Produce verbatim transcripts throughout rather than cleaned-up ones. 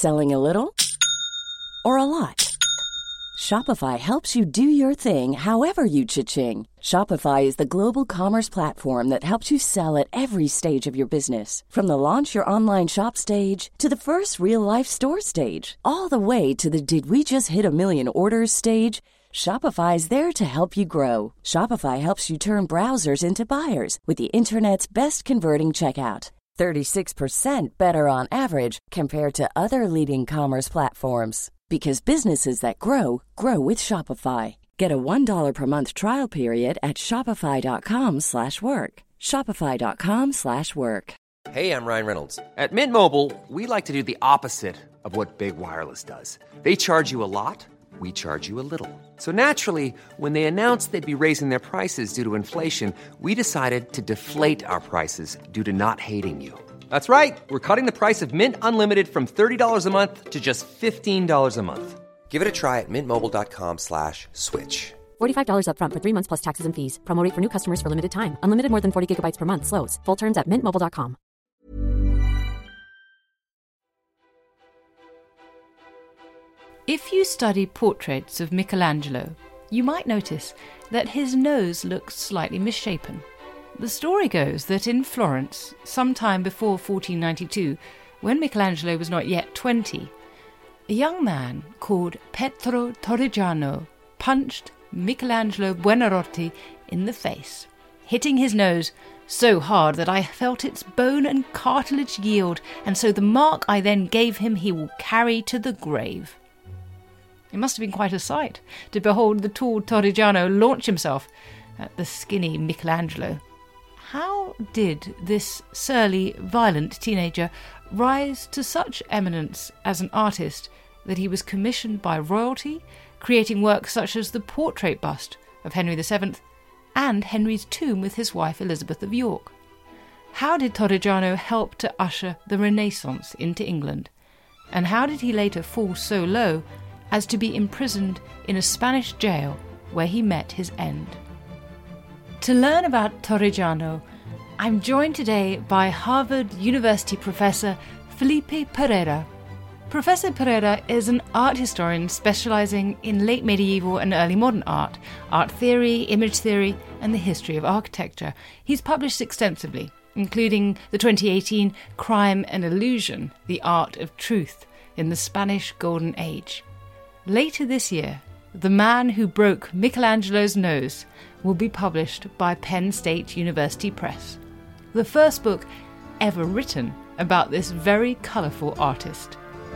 Selling a little or a lot? Shopify helps you do your thing however you cha-ching. Shopify is the global commerce platform that helps you sell at every stage of your business. From the launch your online shop stage to the first real-life store stage, all the way to the did we just hit a million orders stage. Shopify is there to help you grow. Shopify helps you turn browsers into buyers with the internet's best converting checkout. thirty-six percent better on average compared to other leading commerce platforms. Because businesses that grow, grow with Shopify. Get a one dollar per month trial period at shopify.com slash work. Shopify.com slash work. Hey, I'm Ryan Reynolds. At Mint Mobile, we like to do the opposite of what Big Wireless does. They charge you a lot, we charge you a little. So naturally, when they announced they'd be raising their prices due to inflation, we decided to deflate our prices due to not hating you. That's right. We're cutting the price of Mint Unlimited from thirty dollars a month to just fifteen dollars a month. Give it a try at mintmobile.com slash switch. forty-five dollars up front for three months plus taxes and fees. Promo rate for new customers for limited time. Unlimited more than forty gigabytes per month. Slows full terms at mint mobile dot com. If you study portraits of Michelangelo, you might notice that his nose looks slightly misshapen. The story goes that in Florence, sometime before fourteen ninety-two, when Michelangelo was not yet twenty, a young man called Pietro Torrigiano punched Michelangelo Buonarroti in the face, hitting his nose so hard that I felt its bone and cartilage yield, and so the mark I then gave him he will carry to the grave. It must have been quite a sight to behold the tall Torrigiano launch himself at the skinny Michelangelo. How did this surly, violent teenager rise to such eminence as an artist that he was commissioned by royalty, creating works such as the portrait bust of Henry the Seventh and Henry's tomb with his wife Elizabeth of York? How did Torrigiano help to usher the Renaissance into England? And how did he later fall so low as to be imprisoned in a Spanish jail where he met his end? To learn about Torrigiano, I'm joined today by Harvard University professor Felipe Pereira. Professor Pereira is an art historian specializing in late medieval and early modern art, art theory, image theory, and the history of architecture. He's published extensively, including the twenty eighteen Crime and Illusion, The Art of Truth in the Spanish Golden Age. Later this year, The Man Who Broke Michelangelo's Nose will be published by Penn State University Press, the first book ever written about this very colourful artist.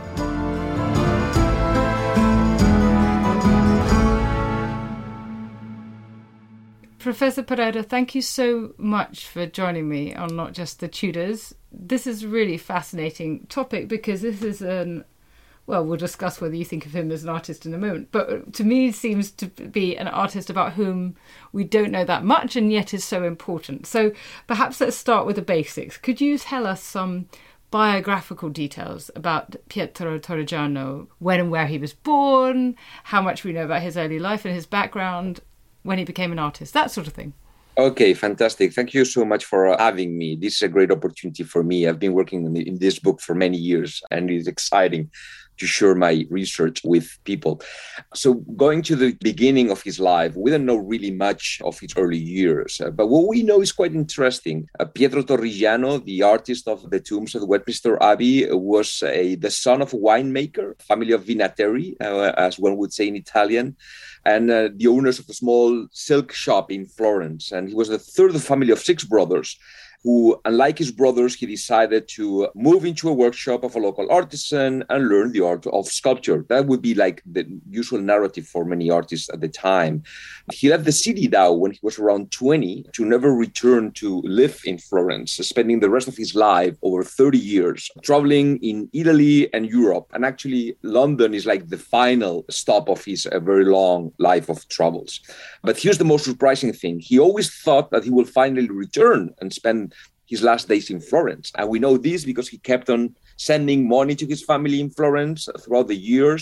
Professor Pereira, thank you so much for joining me on Not Just the Tudors. This is a really fascinating topic because this is an Well, we'll discuss whether you think of him as an artist in a moment. But to me, seems to be an artist about whom we don't know that much and yet is so important. So perhaps let's start with the basics. Could you tell us some biographical details about Pietro Torrigiano, when and where he was born, how much we know about his early life and his background, when he became an artist, that sort of thing? Okay, fantastic. Thank you so much for having me. This is a great opportunity for me. I've been working in this book for many years, and it's exciting to share my research with people. So going to the beginning of his life, we don't know really much of his early years, uh, but what we know is quite interesting. Uh, Pietro Torrigiano, the artist of the tombs of Westminster Abbey, was a, the son of a winemaker, family of Vinatieri, uh, as one would say in Italian, and uh, the owners of a small silk shop in Florence. And he was the third of the family of six brothers, who, unlike his brothers, he decided to move into a workshop of a local artisan and learn the art of sculpture. That would be like the usual narrative for many artists at the time. He left the city now when he was around twenty to never return to live in Florence, spending the rest of his life, over thirty years, traveling in Italy and Europe. And actually, London is like the final stop of his uh, very long life of travels. But here's the most surprising thing. He always thought that he will finally return and spend his last days in Florence. And we know this because he kept on sending money to his family in Florence throughout the years,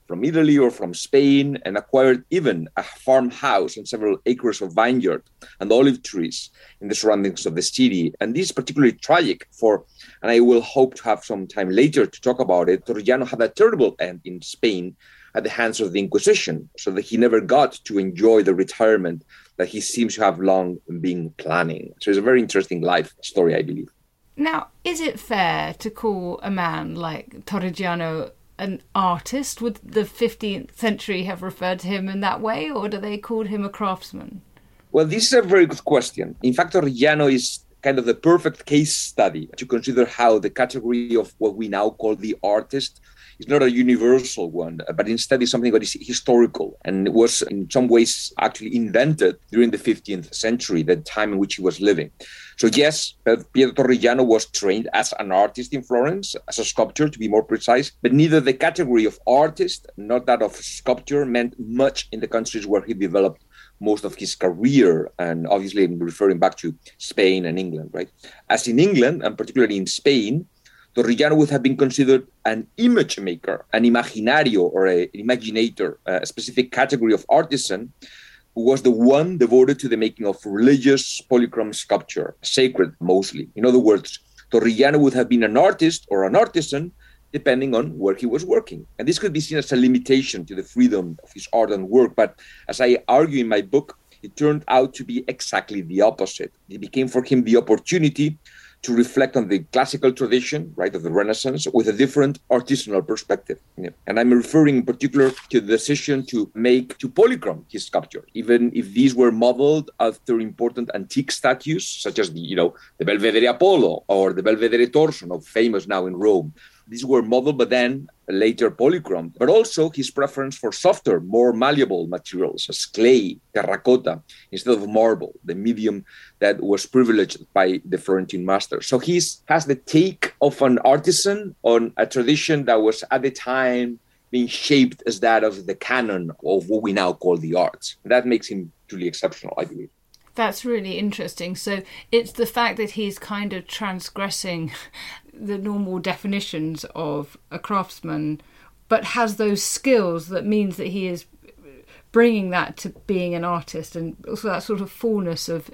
from Italy or from Spain and acquired even a farmhouse and several acres of vineyard and olive trees in the surroundings of the city. And this is particularly tragic for, and I will hope to have some time later to talk about it, Torrellano had a terrible end in Spain at the hands of the Inquisition, so that he never got to enjoy the retirement that he seems to have long been planning. So it's a very interesting life story, I believe. Now, is it fair to call a man like Torrellano an artist? Would the fifteenth century have referred to him in that way, or do they call him a craftsman? Well, this is a very good question. In fact, Torrellano is kind of the perfect case study to consider how the category of what we now call the artist is not a universal one, but instead is something that is historical and was in some ways actually invented during the fifteenth century, the time in which he was living. So yes, Pietro Torrellano was trained as an artist in Florence, as a sculptor to be more precise, but neither the category of artist nor that of sculptor meant much in the countries where he developed most of his career, and obviously I'm referring back to Spain and England, right? As in England, and particularly in Spain, Torrellano would have been considered an image maker, an imaginario or a, an imaginator, a specific category of artisan who was the one devoted to the making of religious polychrome sculpture, sacred mostly. In other words, Torrellano would have been an artist or an artisan depending on where he was working. And this could be seen as a limitation to the freedom of his art and work. But as I argue in my book, it turned out to be exactly the opposite. It became for him the opportunity to reflect on the classical tradition, right, of the Renaissance with a different artisanal perspective. Yeah. And I'm referring in particular to the decision to make, to polychrome his sculpture, even if these were modeled after important antique statues, such as the, you know, the Belvedere Apollo or the Belvedere Torso, famous now in Rome. These were modeled, but then later polychromed. But also his preference for softer, more malleable materials, as clay, terracotta, instead of marble, the medium that was privileged by the Florentine master. So he has the take of an artisan on a tradition that was at the time being shaped as that of the canon of what we now call the arts. That makes him truly exceptional, I believe. That's really interesting. So it's the fact that he's kind of transgressing the normal definitions of a craftsman, but has those skills that means that he is bringing that to being an artist, and also that sort of fullness of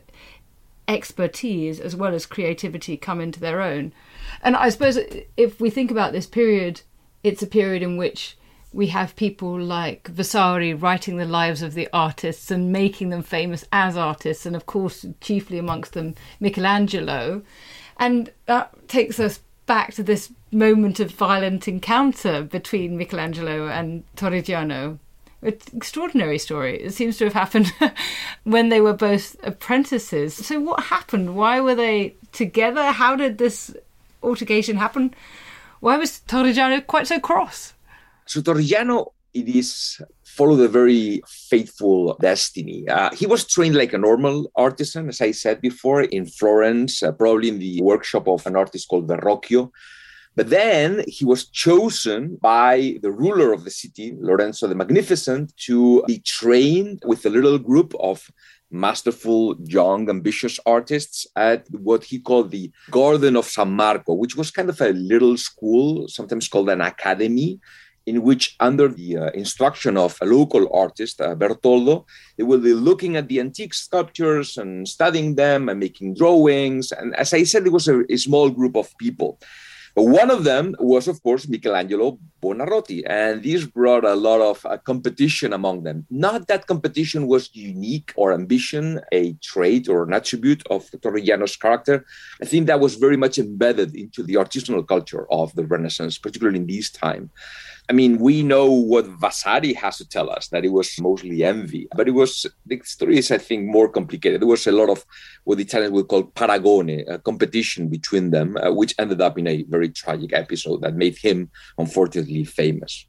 expertise as well as creativity come into their own. And I suppose if we think about this period, it's a period in which we have people like Vasari writing the lives of the artists and making them famous as artists, and of course chiefly amongst them Michelangelo. And that takes us back to this moment of violent encounter between Michelangelo and Torrellano. It's an extraordinary story. It seems to have happened when they were both apprentices. So what happened? Why were they together? How did this altercation happen? Why was Torrellano quite so cross? So Torrellano, it is followed a very faithful destiny. Uh, he was trained like a normal artisan, as I said before, in Florence, uh, probably in the workshop of an artist called Verrocchio. But then he was chosen by the ruler of the city, Lorenzo the Magnificent, to be trained with a little group of masterful, young, ambitious artists at what he called the Garden of San Marco, which was kind of a little school, sometimes called an academy, in which under the uh, instruction of a local artist, uh, Bertoldo, they will be looking at the antique sculptures and studying them and making drawings. And as I said, it was a, a small group of people. But one of them was, of course, Michelangelo Buonarroti. And this brought a lot of uh, competition among them. Not that competition was unique or ambition, a trait or an attribute of Torrellano's character. I think that was very much embedded into the artisanal culture of the Renaissance, particularly in this time. I mean, we know what Vasari has to tell us, that it was mostly envy. But it was, the story is, I think, more complicated. There was a lot of what the Italians would call paragone, a competition between them, uh, which ended up in a very tragic episode that made him, unfortunately, famous.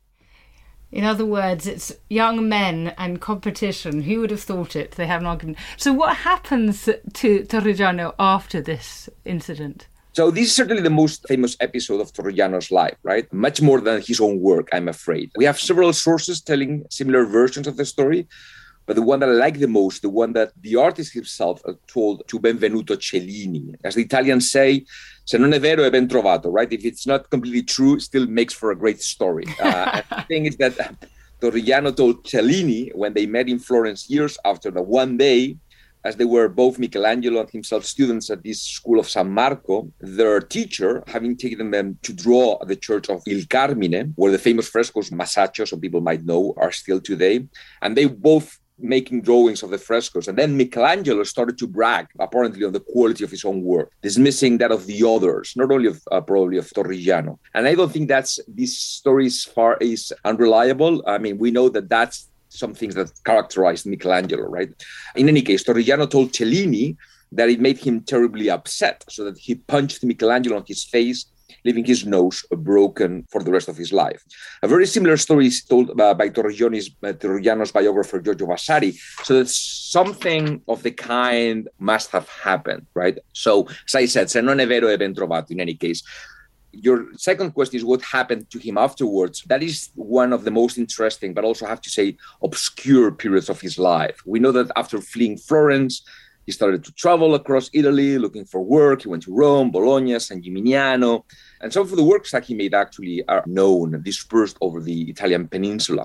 In other words, it's young men and competition. Who would have thought it? They have an argument. So what happens to Torrellano after this incident? So this is certainly the most famous episode of Torrellano's life, right? Much more than his own work, I'm afraid. We have several sources telling similar versions of the story, But the one that I like the most, the one that the artist himself told to Benvenuto Cellini. As the Italians say, se non è vero è ben trovato, right? If it's not completely true, it still makes for a great story. Uh, and the thing is that Torrigiano told Cellini when they met in Florence years after the one day, as they were both Michelangelo and himself students at this school of San Marco, their teacher, having taken them to draw the church of Il Carmine, where the famous frescoes, Masaccio, some people might know, are still today. And they both making drawings of the frescoes. And then Michelangelo started to brag, apparently, on the quality of his own work, dismissing that of the others, not only of uh, probably of Torrigiano. And I don't think that's this story is far is unreliable. I mean, we know that that's some things that characterized Michelangelo, right? In any case, Torrigiano told Cellini that it made him terribly upset, so that he punched Michelangelo on his face, leaving his nose broken for the rest of his life. A very similar story is told uh, by Torrigiano's, uh, Torrigiano's biographer, Giorgio Vasari, so that something of the kind must have happened, right? So, as I said, se non è vero è ben trovato, in any case. Your second question is what happened to him afterwards. That is one of the most interesting, but also I have to say, obscure periods of his life. We know that after fleeing Florence, he started to travel across Italy looking for work. He went to Rome, Bologna, San Gimignano. And some of the works that he made actually are known, dispersed over the Italian peninsula.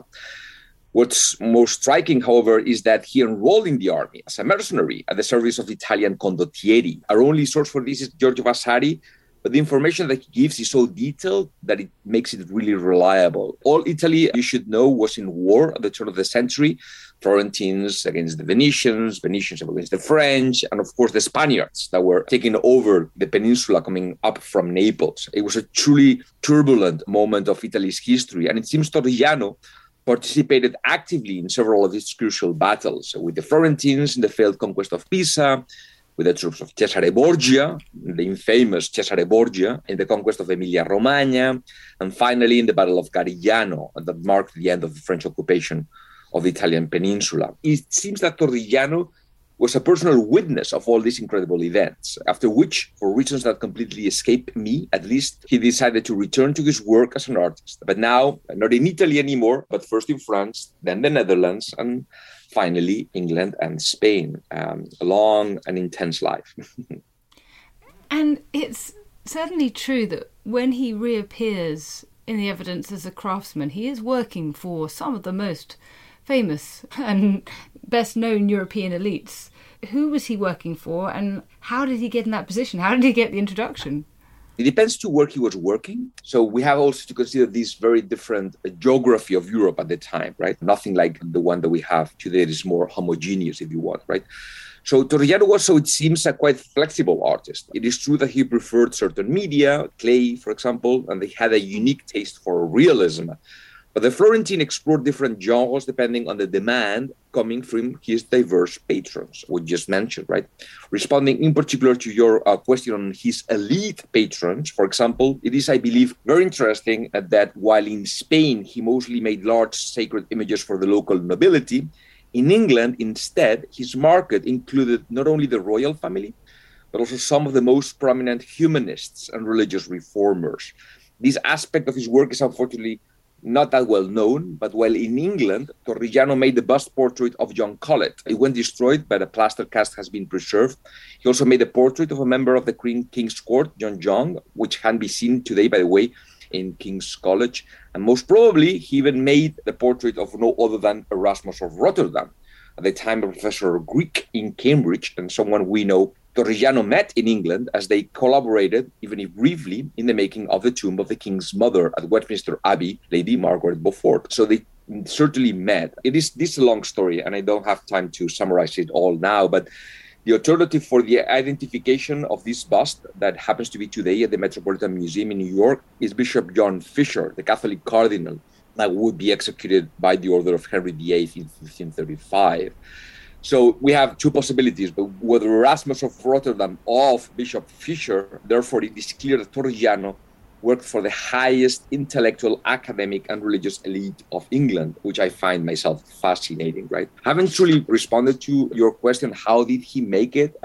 What's most striking, however, is that he enrolled in the army as a mercenary at the service of the Italian condottieri. Our only source for this is Giorgio Vasari, but the information that he gives is so detailed that it makes it really reliable. All Italy, you should know, was in war at the turn of the century. Florentines against the Venetians, Venetians against the French, and of course the Spaniards that were taking over the peninsula coming up from Naples. It was a truly turbulent moment of Italy's history. And it seems Torrigiano participated actively in several of these crucial battles, with the Florentines in the failed conquest of Pisa, with the troops of Cesare Borgia, the infamous Cesare Borgia, in the conquest of Emilia-Romagna, and finally in the Battle of Garigliano that marked the end of the French occupation of the Italian peninsula. It seems that Torrigiano was a personal witness of all these incredible events, after which, for reasons that completely escape me, at least, he decided to return to his work as an artist. But now, not in Italy anymore, but first in France, then the Netherlands, and finally England and Spain. Um, a long and intense life. And it's certainly true that when he reappears in the evidence as a craftsman, he is working for some of the most famous and best-known European elites. Who was he working for, and how did he get in that position? How did he get the introduction? It depends to where he was working. So we have also to consider this very different geography of Europe at the time, right? Nothing like the one that we have today. It is more homogeneous, if you want, right? So Torrigiano was, so it seems, a quite flexible artist. It is true that he preferred certain media, clay, for example, and he had a unique taste for realism. But the Florentine explored different genres depending on the demand coming from his diverse patrons, we just mentioned, right? Responding in particular to your uh, question on his elite patrons, for example, it is, I believe, very interesting that while in Spain he mostly made large sacred images for the local nobility, in England, instead, his market included not only the royal family, but also some of the most prominent humanists and religious reformers. This aspect of his work is unfortunately not that well known, but while in England, Torrigiano made the bust portrait of John Colet. It went destroyed, but a plaster cast has been preserved. He also made a portrait of a member of the Queen King's Court, John Young, which can be seen today, by the way, in King's College. And most probably, he even made the portrait of no other than Erasmus of Rotterdam, at the time a professor of Greek in Cambridge, and someone we know Torrigiano met in England as they collaborated, even if briefly, in the making of the tomb of the king's mother at Westminster Abbey, Lady Margaret Beaufort. So they certainly met. It is this is a long story, and I don't have time to summarize it all now, but the alternative for the identification of this bust that happens to be today at the Metropolitan Museum in New York is Bishop John Fisher, the Catholic cardinal that would be executed by the order of Henry the Eighth in fifteen thirty-five. So we have two possibilities, but whether Erasmus of Rotterdam or of Bishop Fisher, therefore it is clear that Torrigiano worked for the highest intellectual, academic, and religious elite of England, which I find myself fascinating, right? I haven't truly responded to your question, how did he make it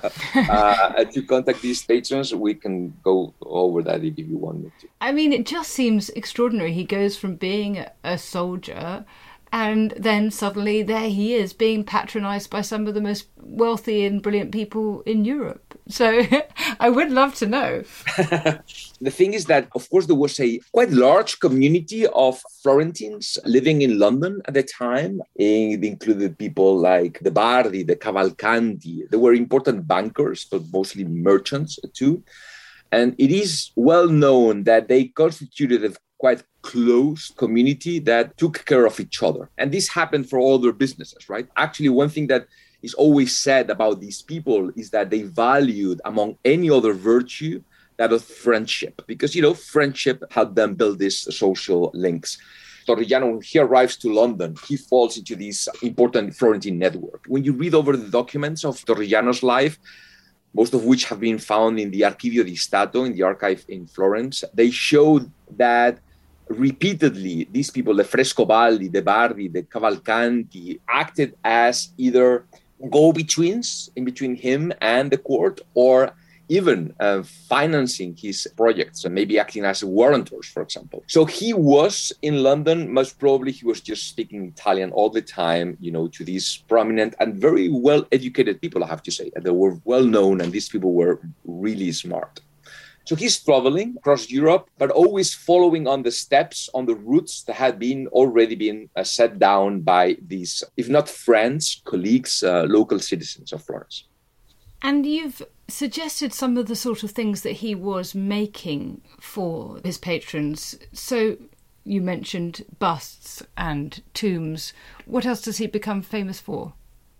uh, to contact these patrons? We can go over that if you want me to. I mean, it just seems extraordinary. He goes from being a soldier And then suddenly there he is being patronised by some of the most wealthy and brilliant people in Europe. So I would love to know. The thing is that, of course, there was a quite large community of Florentines living in London at the time. It included people like the Bardi, the Cavalcanti. There were important bankers, but mostly merchants too. And it is well known that they constituted a quite close community that took care of each other. And this happened for all their businesses, right? Actually, one thing that is always said about these people is that they valued, among any other virtue, that of friendship. Because, you know, friendship helped them build these social links. Torrigiano, when he arrives to London, he falls into this important Florentine network. When you read over the documents of Torrigiano's life, most of which have been found in the Archivio di Stato, in the archive in Florence, they showed that repeatedly these people, the Frescobaldi, the Bardi, the Cavalcanti, acted as either go-betweens in between him and the court, or even uh, financing his projects and maybe acting as warrantors, for example. So he was in London. Most probably he was just speaking Italian all the time, you know, to these prominent and very well-educated people, I have to say. They were well-known, and these people were really smart. So he's traveling across Europe, but always following on the steps, on the routes that had been already been uh, set down by these, if not friends, colleagues, uh, local citizens of Florence. And you've suggested some of the sort of things that he was making for his patrons. So you mentioned busts and tombs. What else does he become famous for?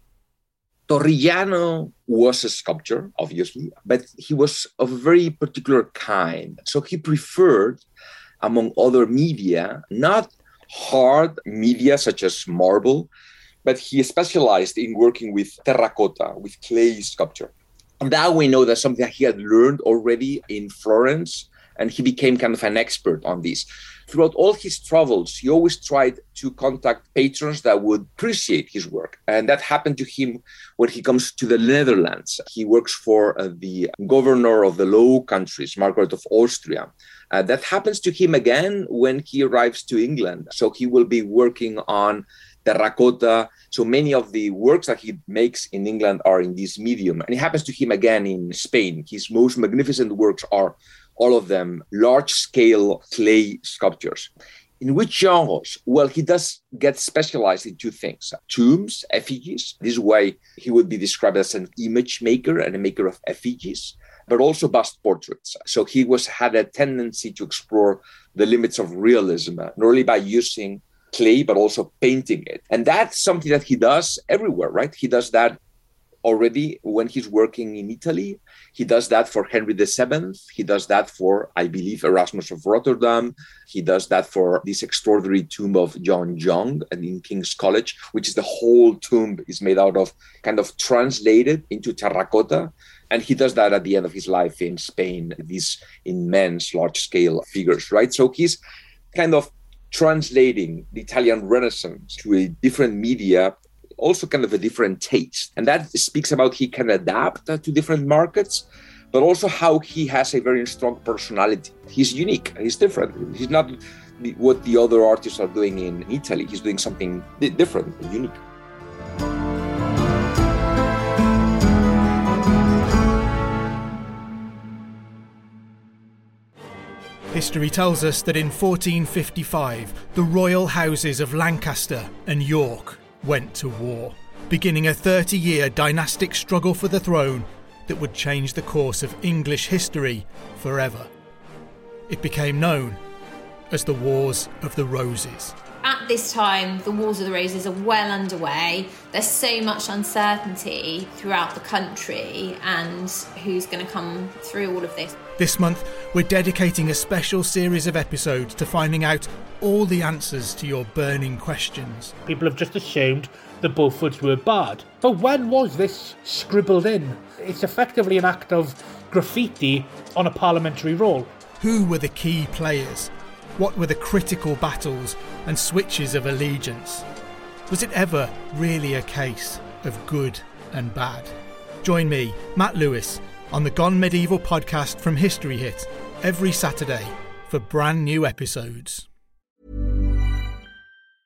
Torrigiano was a sculptor, obviously, but he was of a very particular kind. So he preferred, among other media, not hard media such as marble, but he specialized in working with terracotta, with clay sculpture. And that we know that's something that he had learned already in Florence, and he became kind of an expert on this. Throughout all his travels, he always tried to contact patrons that would appreciate his work. And that happened to him when he comes to the Netherlands. He works for uh, the governor of the Low Countries, Margaret of Austria. Uh, that happens to him again when he arrives to England. So he will be working on terracotta. So many of the works that he makes in England are in this medium. And it happens to him again in Spain. His most magnificent works are all of them large-scale clay sculptures. In which genres? Well, he does get specialized in two things. Tombs, effigies. This is why he would be described as an image maker and a maker of effigies, but also bust portraits. So he was had a tendency to explore the limits of realism, not only by using clay, but also painting it. And that's something that he does everywhere, right? He does that already when he's working in Italy. He does that for Henry the Seventh. He does that for, I believe, Erasmus of Rotterdam. He does that for this extraordinary tomb of John Young in King's College, which is the whole tomb is made out of kind of translated into terracotta. And he does that at the end of his life in Spain, these immense large-scale figures, right? So he's kind of translating the Italian Renaissance to a different media, also kind of a different taste. And that speaks about he can adapt uh, to different markets, but also how he has a very strong personality. He's unique, he's different. He's not the, what the other artists are doing in Italy. He's doing something di- different, unique. History tells us that in fourteen fifty-five, the royal houses of Lancaster and York went to war, beginning a thirty-year dynastic struggle for the throne that would change the course of English history forever. It became known as the Wars of the Roses. At this time, the Wars of the Roses are well underway. There's so much uncertainty throughout the country and who's going to come through all of this. This month, we're dedicating a special series of episodes to finding out all the answers to your burning questions. People have just assumed the Beauforts were bad. But when was this scribbled in? It's effectively an act of graffiti on a parliamentary roll. Who were the key players? What were the critical battles and switches of allegiance? Was it ever really a case of good and bad? Join me, Matt Lewis, on the Gone Medieval podcast from History Hit every Saturday for brand new episodes.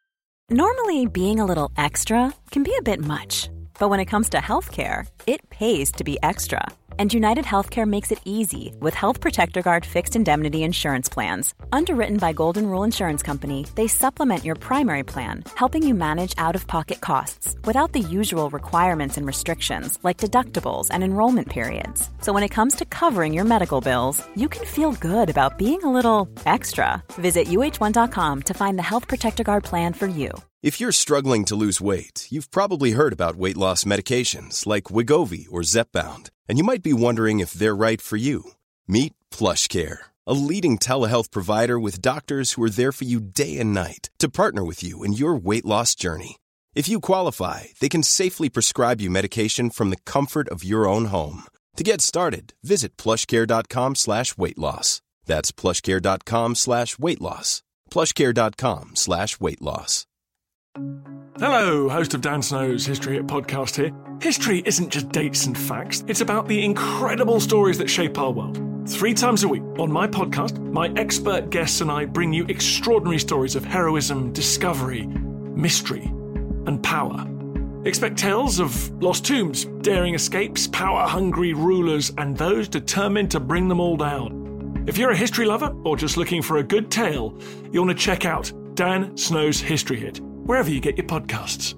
Normally, being a little extra can be a bit much, but when it comes to healthcare, it pays to be extra. And United Healthcare makes it easy with Health Protector Guard fixed indemnity insurance plans. Underwritten by Golden Rule Insurance Company, they supplement your primary plan, helping you manage out-of-pocket costs without the usual requirements and restrictions like deductibles and enrollment periods. So when it comes to covering your medical bills, you can feel good about being a little extra. Visit U H one dot com to find the Health Protector Guard plan for you. If you're struggling to lose weight, you've probably heard about weight loss medications like Wegovy or Zepbound, and you might be wondering if they're right for you. Meet PlushCare, a leading telehealth provider with doctors who are there for you day and night to partner with you in your weight loss journey. If you qualify, they can safely prescribe you medication from the comfort of your own home. To get started, visit plushcare.com slash weight loss. That's plushcare.com slash weight loss. plushcare.com slash weight loss. Hello, host of Dan Snow's History Hit podcast here. History isn't just dates and facts, it's about the incredible stories that shape our world. Three times a week on my podcast, my expert guests and I bring you extraordinary stories of heroism, discovery, mystery, and power. Expect tales of lost tombs, daring escapes, power-hungry rulers, and those determined to bring them all down. If you're a history lover or just looking for a good tale, you'll want to check out Dan Snow's History Hit, wherever you get your podcasts.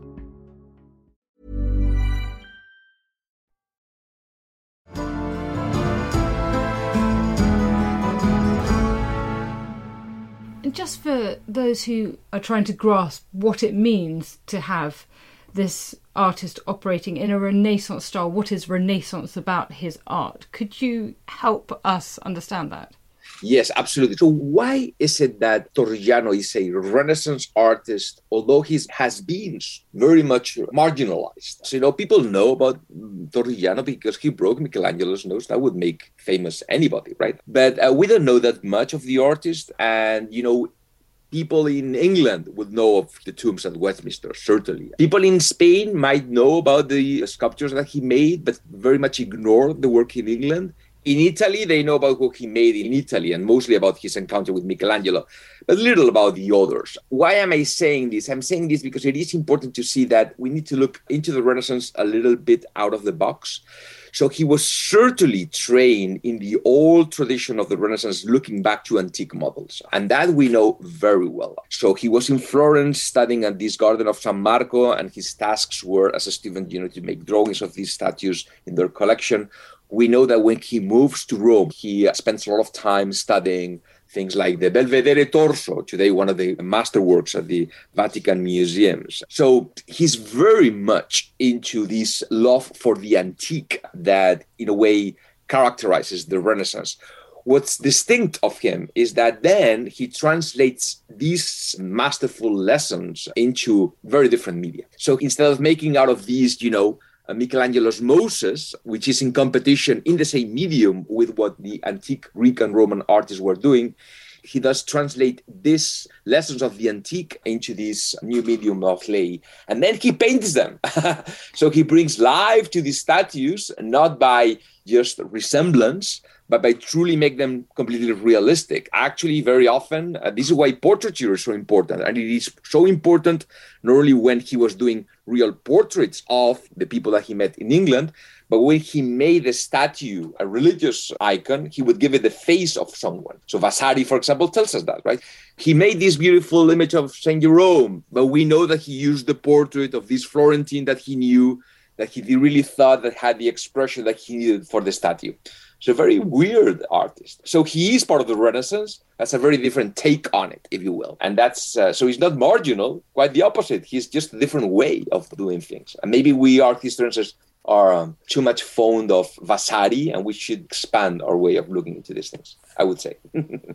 And just for those who are trying to grasp what it means to have this artist operating in a Renaissance style, what is Renaissance about his art? Could you help us understand that? Yes, absolutely. So why is it that Torrigiano is a Renaissance artist, although he has been very much marginalized? So, you know, people know about Torrigiano because he broke Michelangelo's nose. That would make famous anybody, right? But uh, we don't know that much of the artist. And, you know, people in England would know of the tombs at Westminster, certainly. People in Spain might know about the sculptures that he made, but very much ignore the work in England. In Italy, they know about what he made in Italy and mostly about his encounter with Michelangelo, but little about the others. Why am I saying this? I'm saying this because it is important to see that we need to look into the Renaissance a little bit out of the box. So he was certainly trained in the old tradition of the Renaissance, looking back to antique models. And that we know very well. So he was in Florence studying at this Garden of San Marco, and his tasks were as a student, you know, to make drawings of these statues in their collection. We know that when he moves to Rome, he spends a lot of time studying things like the Belvedere Torso, today one of the masterworks at the Vatican museums. So he's very much into this love for the antique that, in a way, characterizes the Renaissance. What's distinct of him is that then he translates these masterful lessons into very different media. So instead of making out of these, you know, Uh, Michelangelo's Moses, which is in competition in the same medium with what the antique Greek and Roman artists were doing, he does translate these lessons of the antique into this new medium of clay. And then he paints them. So he brings life to these statues, not by just resemblance, but by truly make them completely realistic. Actually, very often, uh, this is why portraiture is so important. And it is so important not only when he was doing real portraits of the people that he met in England, but when he made a statue, a religious icon, he would give it the face of someone. So Vasari, for example, tells us that, right? He made this beautiful image of Saint Jerome, but we know that he used the portrait of this Florentine that he knew, that he really thought that had the expression that he needed for the statue. So a very weird artist. So he is part of the Renaissance. That's a very different take on it, if you will. And that's, uh, so he's not marginal, quite the opposite. He's just a different way of doing things. And maybe we art historians are um, too much fond of Vasari, and we should expand our way of looking into these things, I would say.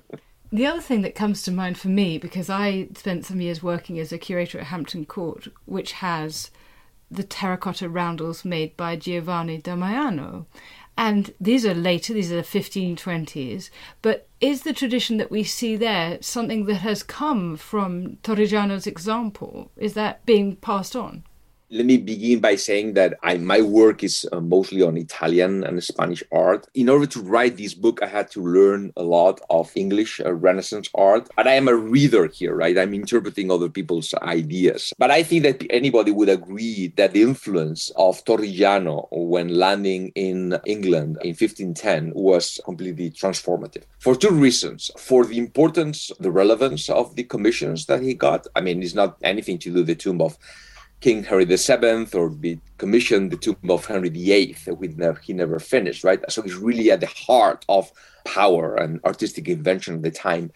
The other thing that comes to mind for me, because I spent some years working as a curator at Hampton Court, which has the terracotta roundels made by Giovanni da Maiano. And these are later, these are the fifteen twenties. But is the tradition that we see there something that has come from Torrigiano's example? Is that being passed on? Let me begin by saying that I, my work is uh, mostly on Italian and Spanish art. In order to write this book, I had to learn a lot of English uh, Renaissance art. And I am a reader here, right? I'm interpreting other people's ideas. But I think that anybody would agree that the influence of Torrigiano when landing in England in fifteen ten was completely transformative. For two reasons. For the importance, the relevance of the commissions that he got. I mean, it's not anything to do with the tomb of King Henry the Seventh or be commissioned the tomb of Henry the Eighth, which he never finished, right? So he's really at the heart of power and artistic invention of the time.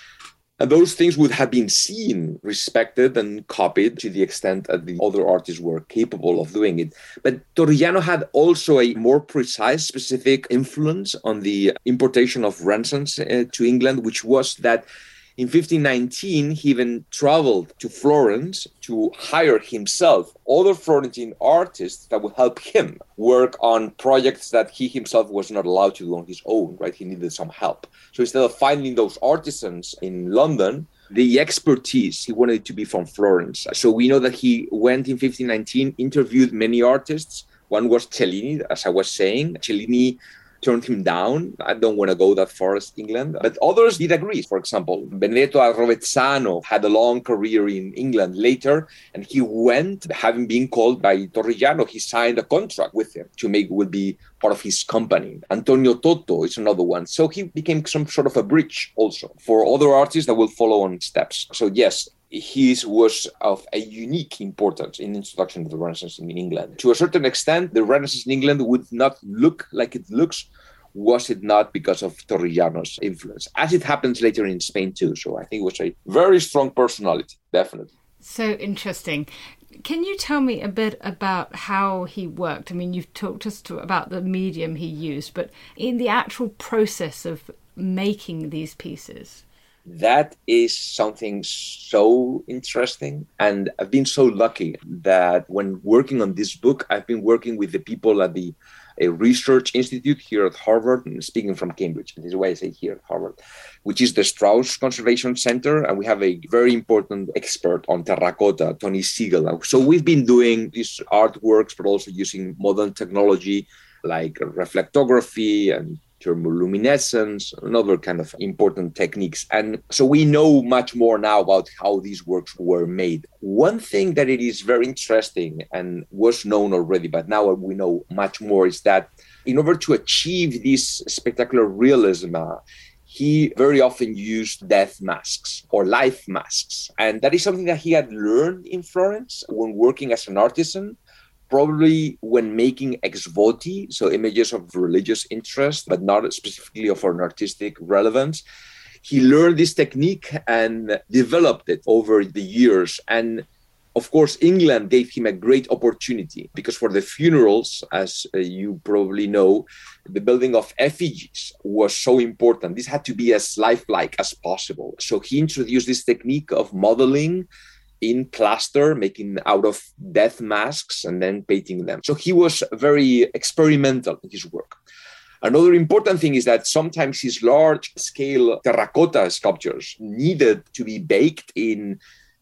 And those things would have been seen, respected, and copied to the extent that the other artists were capable of doing it. But Torrigiano had also a more precise, specific influence on the importation of Renaissance uh, to England, which was that in fifteen nineteen, he even traveled to Florence to hire himself other Florentine artists that would help him work on projects that he himself was not allowed to do on his own, right? He needed some help. So instead of finding those artisans in London, the expertise, he wanted it to be from Florence. So we know that he went in fifteen nineteen, interviewed many artists. One was Cellini, as I was saying. Cellini turned him down. I don't want to go that far as England. But others did agree. For example, Benedetto Rovezzano had a long career in England later, and he went, having been called by Torrigiano, he signed a contract with him to make would be part of his company. Antonio Toto is another one. So he became some sort of a bridge also for other artists that will follow on steps. So yes, his was of a unique importance in the introduction of the Renaissance in England. To a certain extent, the Renaissance in England would not look like it looks, was it not because of Torrigiano's influence, as it happens later in Spain too. So I think it was a very strong personality, definitely. So interesting. Can you tell me a bit about how he worked? I mean, you've talked us to, about the medium he used, but in the actual process of making these pieces? That is something so interesting. And I've been so lucky that when working on this book, I've been working with the people at the a research institute here at Harvard, and speaking from Cambridge, this is why I say here at Harvard, which is the Strauss Conservation Center. And we have a very important expert on terracotta, Tony Siegel. So we've been doing these artworks, but also using modern technology like reflectography and thermoluminescence and other kind of important techniques. And so we know much more now about how these works were made. One thing that it is very interesting and was known already, but now we know much more, is that in order to achieve this spectacular realism, uh, he very often used death masks or life masks. And that is something that he had learned in Florence when working as an artisan, probably when making ex voti, so images of religious interest, but not specifically of an artistic relevance. He learned this technique and developed it over the years. And of course, England gave him a great opportunity because for the funerals, as uh, you probably know, the building of effigies was so important. This had to be as lifelike as possible. So he introduced this technique of modeling in plaster, making out of death masks and then painting them. So he was very experimental in his work. Another important thing is that sometimes his large-scale terracotta sculptures needed to be baked in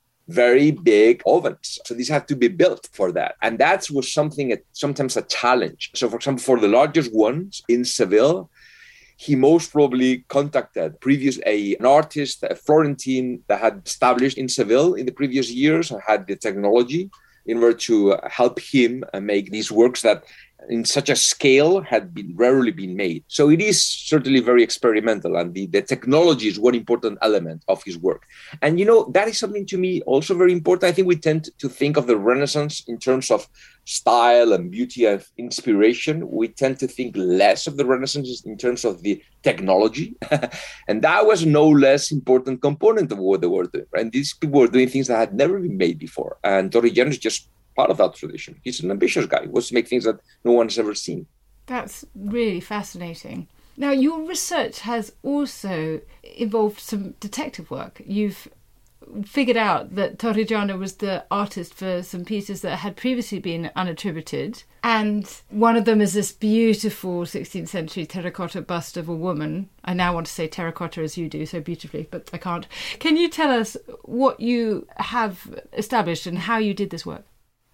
very big ovens. So these had to be built for that. And that was something, sometimes a challenge. So for example, for the largest ones in Seville, he most probably contacted previous a, an artist, a Florentine that had established in Seville in the previous years and had the technology in order to help him make these works that in such a scale had been rarely been made. So it is certainly very experimental, and the, the technology is one important element of his work. And, you know, that is something to me also very important. I think we tend to think of the Renaissance in terms of style and beauty and inspiration. We tend to think less of the Renaissance in terms of the technology. And that was no less important component of what they were doing. Right? And these people were doing things that had never been made before. And Torrigiano is just part of that tradition. He's an ambitious guy. He wants to make things that no one has ever seen. That's really fascinating. Now, your research has also involved some detective work. You've figured out that Torrigiano was the artist for some pieces that had previously been unattributed. And one of them is this beautiful sixteenth century terracotta bust of a woman. I now want to say terracotta as you do so beautifully, but I can't. Can you tell us what you have established and how you did this work?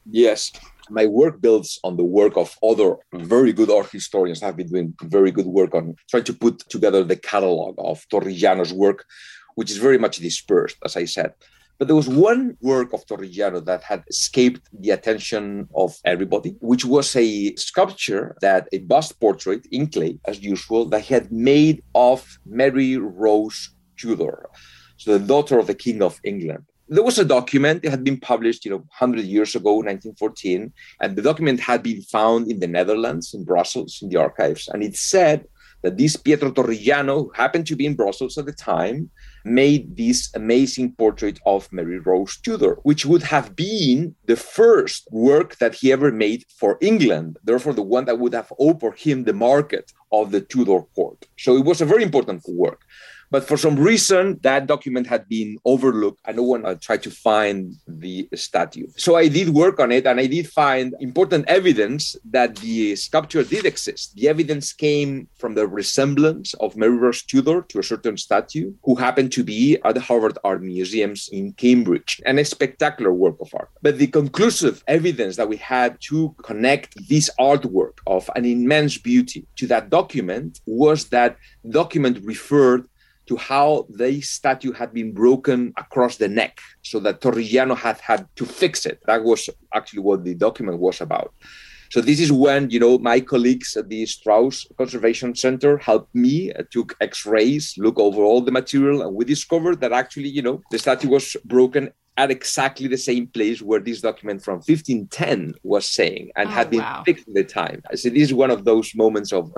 Yes. My work builds on the work of other very good art historians. Have been doing very good work on trying to put together the catalog of Torrigiano's work, which is very much dispersed, as I said. But there was one work of Torrigiano that had escaped the attention of everybody, which was a sculpture, that a bust portrait in clay, as usual, that he had made of Mary Rose Tudor, so the daughter of the King of England. There was a document, it had been published, you know, one hundred years ago, nineteen fourteen, and the document had been found in the Netherlands, in Brussels, in the archives, and it said that this Pietro Torrigiano, who happened to be in Brussels at the time, made this amazing portrait of Mary Rose Tudor, which would have been the first work that he ever made for England, therefore the one that would have opened him the market of the Tudor court. So it was a very important work. But for some reason, that document had been overlooked and no one uh, tried to find the statue. So I did work on it and I did find important evidence that the sculpture did exist. The evidence came from the resemblance of Mary Rose Tudor to a certain statue who happened to be at the Harvard Art Museums in Cambridge, and a spectacular work of art. But the conclusive evidence that we had to connect this artwork of an immense beauty to that document was that the document referred to how the statue had been broken across the neck, so that Torrigiano had had to fix it. That was actually what the document was about. So this is when, you know, my colleagues at the Strauss Conservation Center helped me, uh, took X-rays, look over all the material, and we discovered that actually, you know, the statue was broken at exactly the same place where this document from fifteen ten was saying, and oh, had been wow. fixed at the time. So this is one of those moments of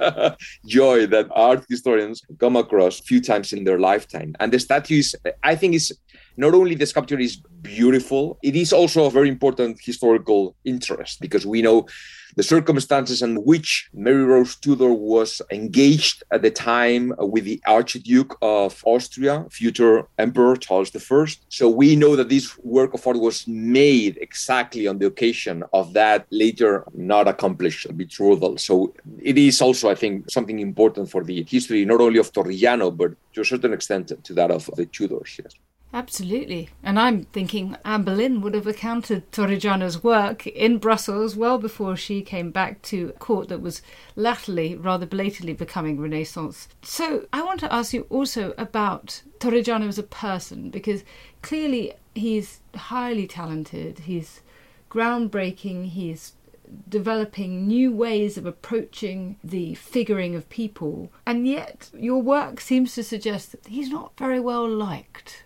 joy that art historians come across a few times in their lifetime. And the statue is, I think, is not only the sculpture is beautiful, it is also a very important historical interest, because we know the circumstances in which Mary Rose Tudor was engaged at the time with the Archduke of Austria, future Emperor Charles the First. So we know that this work of art was made exactly on the occasion of that later not accomplished betrothal. So it is also, I think, something important for the history, not only of Torrigiano, but to a certain extent to that of the Tudors. Yes. Absolutely. And I'm thinking Anne Boleyn would have encountered Torrigiano's work in Brussels well before she came back to a court that was latterly, rather belatedly, becoming Renaissance. So I want to ask you also about Torrigiano as a person, because clearly he's highly talented, he's groundbreaking, he's developing new ways of approaching the figuring of people, and yet your work seems to suggest that he's not very well liked.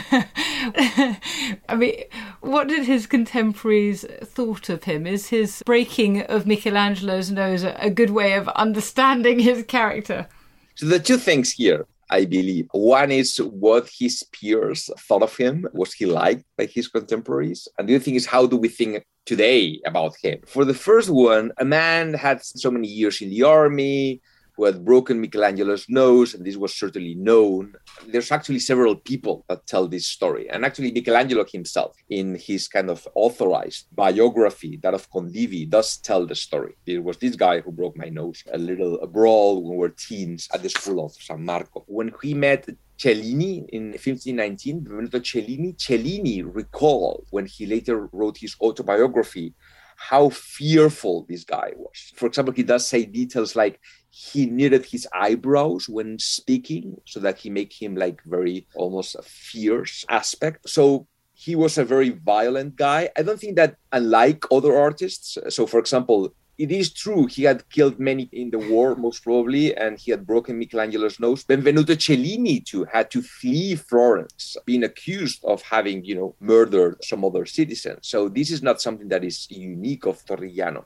I mean, what did his contemporaries thought of him? Is his breaking of Michelangelo's nose a good way of understanding his character? So the two things here, I believe. One is what his peers thought of him. Was he liked by his contemporaries? And the other thing is, how do we think today about him? For the first one, a man had so many years in the army, who had broken Michelangelo's nose, and this was certainly known. There's actually several people that tell this story. And actually Michelangelo himself, in his kind of authorized biography, that of Condivi, does tell the story. It was this guy who broke my nose, a little a brawl when we were teens at the school of San Marco. When he met Cellini in fifteen nineteen, Benvenuto Cellini, Cellini recalled, when he later wrote his autobiography, how fearful this guy was. For example, he does say details like he knitted his eyebrows when speaking so that he make him like very almost a fierce aspect. So he was a very violent guy. I don't think that, unlike other artists, so for example, it is true he had killed many in the war, most probably, and he had broken Michelangelo's nose. Benvenuto Cellini, too, had to flee Florence, being accused of having, you know, murdered some other citizens. So this is not something that is unique of Torrigiano.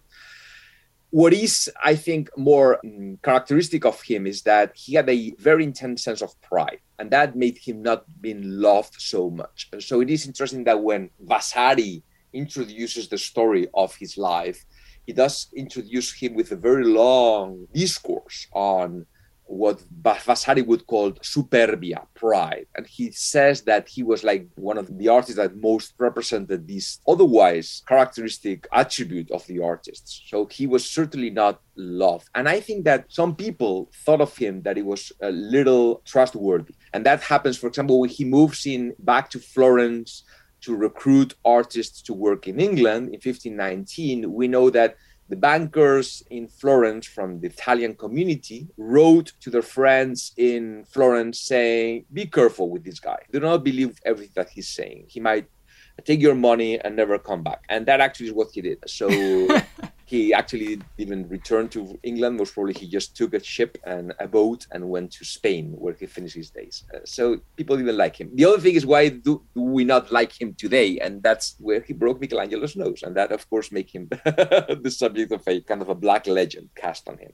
What is, I think, more um, characteristic of him is that he had a very intense sense of pride, and that made him not being loved so much. So it is interesting that when Vasari introduces the story of his life, he does introduce him with a very long discourse on what Vasari would call superbia, pride. And he says that he was like one of the artists that most represented this otherwise characteristic attribute of the artists. So he was certainly not loved. And I think that some people thought of him that he was a little trustworthy. And that happens, for example, when he moves in back to Florence to recruit artists to work in England in fifteen nineteen, we know that the bankers in Florence from the Italian community wrote to their friends in Florence saying, be careful with this guy. Do not believe everything that he's saying. He might take your money and never come back. And that actually is what he did. So he actually didn't return to England. Most probably he just took a ship and a boat and went to Spain, where he finished his days. Uh, so people didn't like him. The other thing is, why do, do we not like him today? And that's where he broke Michelangelo's nose. And that, of course, made him the subject of a kind of a black legend cast on him.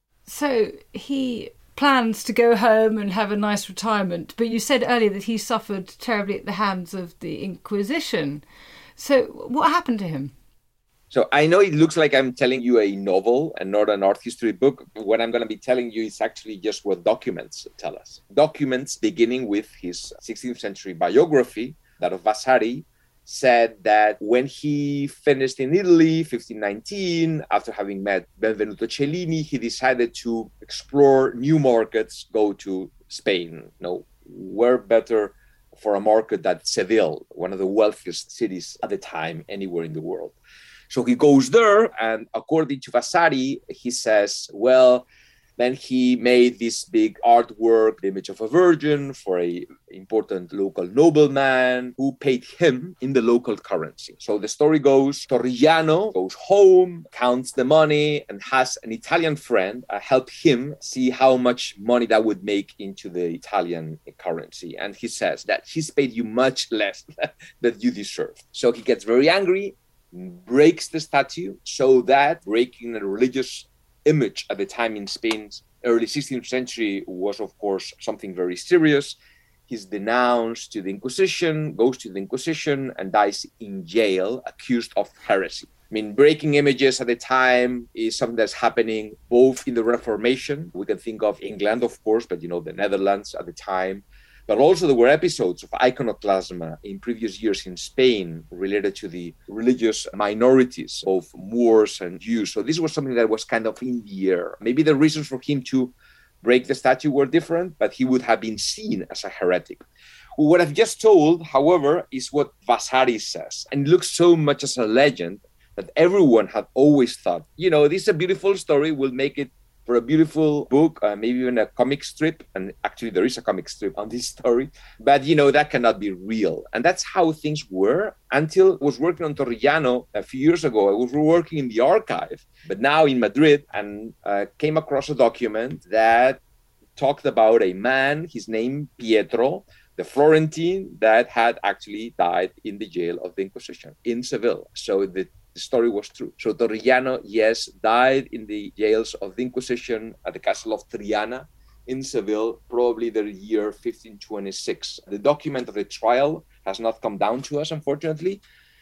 So he plans to go home and have a nice retirement, but you said earlier that he suffered terribly at the hands of the Inquisition. So what happened to him? So I know it looks like I'm telling you a novel and not an art history book, but what I'm going to be telling you is actually just what documents tell us. Documents beginning with his sixteenth century biography, that of Vasari, said that when he finished in Italy, fifteen nineteen, after having met Benvenuto Cellini, he decided to explore new markets, go to Spain. No, where better for a market than Seville, one of the wealthiest cities at the time anywhere in the world. So he goes there, and according to Vasari, he says, well, then he made this big artwork, the image of a virgin, for a important local nobleman who paid him in the local currency. So the story goes, Torrigiano goes home, counts the money, and has an Italian friend uh, help him see how much money that would make into the Italian currency. And he says that he's paid you much less than you deserve. So he gets very angry, breaks the statue, so that breaking a religious image at the time in Spain's early sixteenth century was, of course, something very serious. He's denounced to the Inquisition, goes to the Inquisition, and dies in jail, accused of heresy. I mean, breaking images at the time is something that's happening both in the Reformation. We can think of England, of course, but, you know, the Netherlands at the time. But also there were episodes of iconoclasm in previous years in Spain related to the religious minorities, both Moors and Jews. So this was something that was kind of in the air. Maybe the reasons for him to break the statue were different, but he would have been seen as a heretic. What I've just told, however, is what Vasari says. And it looks so much as a legend that everyone had always thought, you know, this is a beautiful story, we'll make it for a beautiful book, uh, maybe even a comic strip. And actually there is a comic strip on this story, but you know, that cannot be real. And that's how things were until I was working on Torrigiano a few years ago. I was working in the archive, but now in Madrid, and uh, came across a document that talked about a man, his name Pietro, the Florentine, that had actually died in the jail of the Inquisition in Seville. So the The story was true. So Torrigiano, yes, died in the jails of the Inquisition at the castle of Triana in Seville, probably the year fifteen twenty-six. The document of the trial has not come down to us, unfortunately,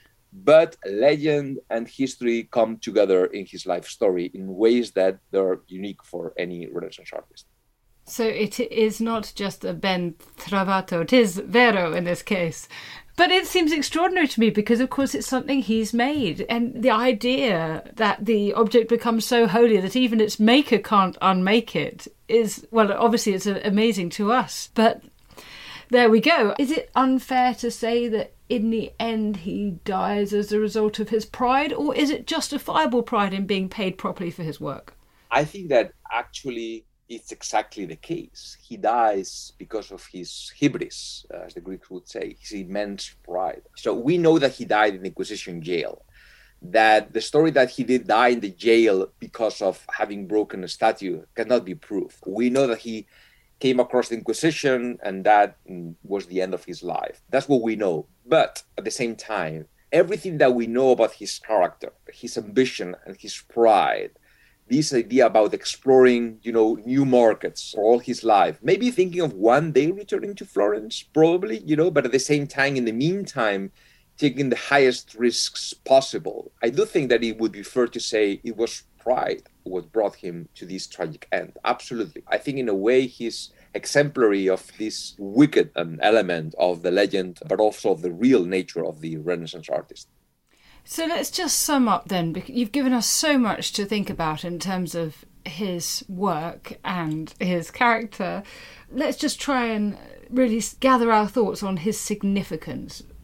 but legend and history come together in his life story in ways that are unique for any Renaissance artist. So it is not just a ben trovato, it is vero in this case. But it seems extraordinary to me because, of course, it's something he's made. And the idea that the object becomes so holy that even its maker can't unmake it is, well, obviously it's amazing to us. But there we go. Is it unfair to say that in the end he dies as a result of his pride? Or is it justifiable pride in being paid properly for his work? I think that actually it's exactly the case. He dies because of his hybris, as the Greeks would say, his immense pride. So we know that he died in the Inquisition jail, that the story that he did die in the jail because of having broken a statue cannot be proved. We know that he came across the Inquisition and that was the end of his life. That's what we know. But at the same time, everything that we know about his character, his ambition and his pride, this idea about exploring, you know, new markets for all his life, maybe thinking of one day returning to Florence, probably, you know, but at the same time, in the meantime, taking the highest risks possible. I do think that it would be fair to say it was pride what brought him to this tragic end. Absolutely. I think in a way he's exemplary of this wicked um, element of the legend, but also of the real nature of the Renaissance artist. So let's just sum up then, because you've given us so much to think about in terms of his work and his character. Let's just try and really gather our thoughts on his significance.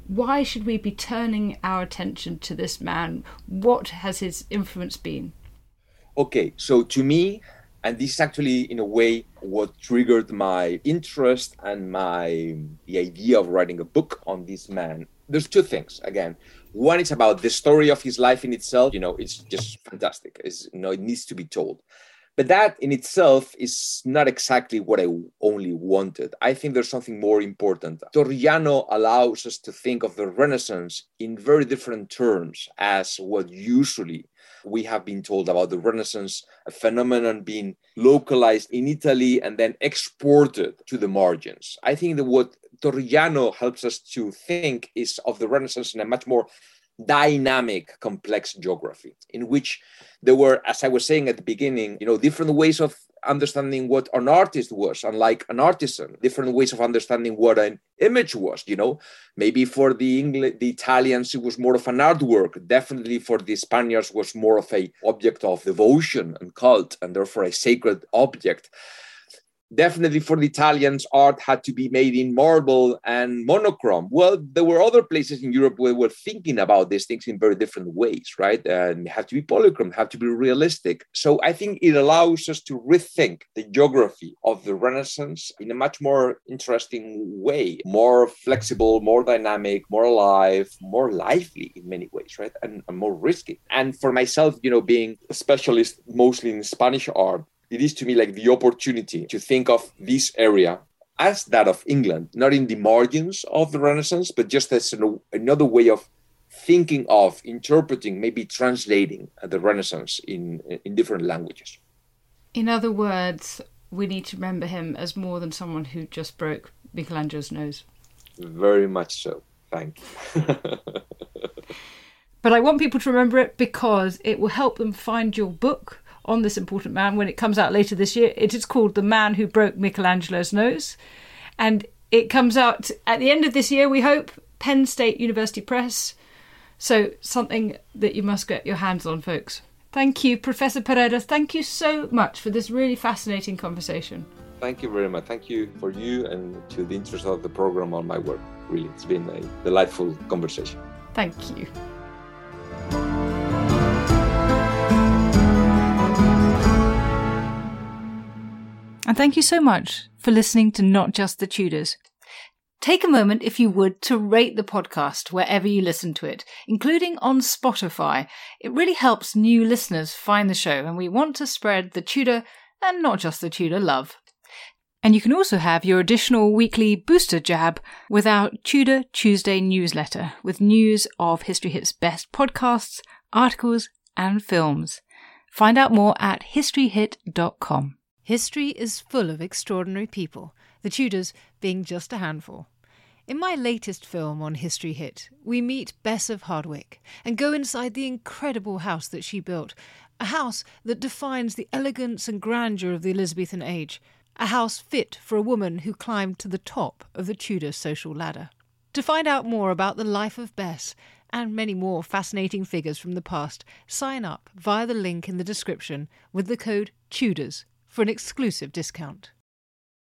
Why should we be turning our attention to this man? What has his influence been? Okay, so to me, and this is actually in a way what triggered my interest and my the idea of writing a book on this man. There's two things. Again, one is about the story of his life in itself. You know, it's just fantastic. It's, you know, it needs to be told. But that in itself is not exactly what I only wanted. I think there's something more important. Torrigiano allows us to think of the Renaissance in very different terms as what usually we have been told about the Renaissance, a phenomenon being localized in Italy and then exported to the margins. I think that what Torrigiano helps us to think is of the Renaissance in a much more dynamic, complex geography, in which there were, as I was saying at the beginning, you know, different ways of understanding what an artist was, unlike an artisan, different ways of understanding what an image was, you know. Maybe for the English, the Italians, it was more of an artwork. Definitely for the Spaniards was more of a object of devotion and cult, and therefore a sacred object. Definitely for the Italians, art had to be made in marble and monochrome. Well, there were other places in Europe where we were thinking about these things in very different ways, right? And it had to be polychrome, had to be realistic. So I think it allows us to rethink the geography of the Renaissance in a much more interesting way, more flexible, more dynamic, more alive, more lively in many ways, right? And, and more risky. And for myself, you know, being a specialist mostly in Spanish art, it is to me like the opportunity to think of this area as that of England, not in the margins of the Renaissance, but just as an, another way of thinking of, interpreting, maybe translating the Renaissance in, in different languages. In other words, we need to remember him as more than someone who just broke Michelangelo's nose. Very much so. Thank you. But I want people to remember it because it will help them find your book on this important man when it comes out later this year. It is called The Man Who Broke Michelangelo's Nose, and it comes out at the end of this year, we hope, Penn State University Press. So something that you must get your hands on, folks. Thank you, Professor Paredes. Thank you so much for this really fascinating conversation. Thank you very much. Thank you for you and to the interest of the program on my work. Really, it's been a delightful conversation. Thank you. And thank you so much for listening to Not Just the Tudors. Take a moment, if you would, to rate the podcast wherever you listen to it, including on Spotify. It really helps new listeners find the show, and we want to spread the Tudor and not just the Tudor love. And you can also have your additional weekly booster jab with our Tudor Tuesday newsletter, with news of History Hit's best podcasts, articles, and films. Find out more at history hit dot com. History is full of extraordinary people, the Tudors being just a handful. In my latest film on History Hit, we meet Bess of Hardwick and go inside the incredible house that she built, a house that defines the elegance and grandeur of the Elizabethan age, a house fit for a woman who climbed to the top of the Tudor social ladder. To find out more about the life of Bess and many more fascinating figures from the past, sign up via the link in the description with the code TUDORS for an exclusive discount.